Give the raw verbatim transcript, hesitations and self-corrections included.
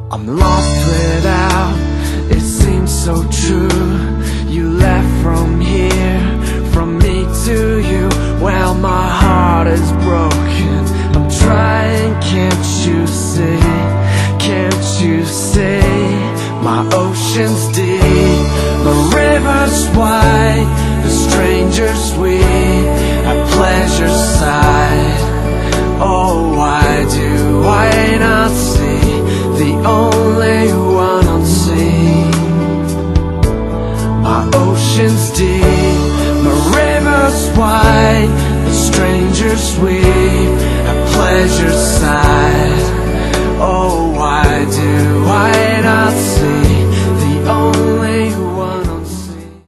I'm lost without, it seems so true. You left from here, from me to you. Well, my heart is broken, I'm trying, can't you see? Can't you see? My ocean's deep, the river's wide, the stranger's sweet, at pleasure's side. Oh, why do I not see the only one unseen? My ocean's deep, my river's wide, the stranger's sweet, at pleasure's side. Oh,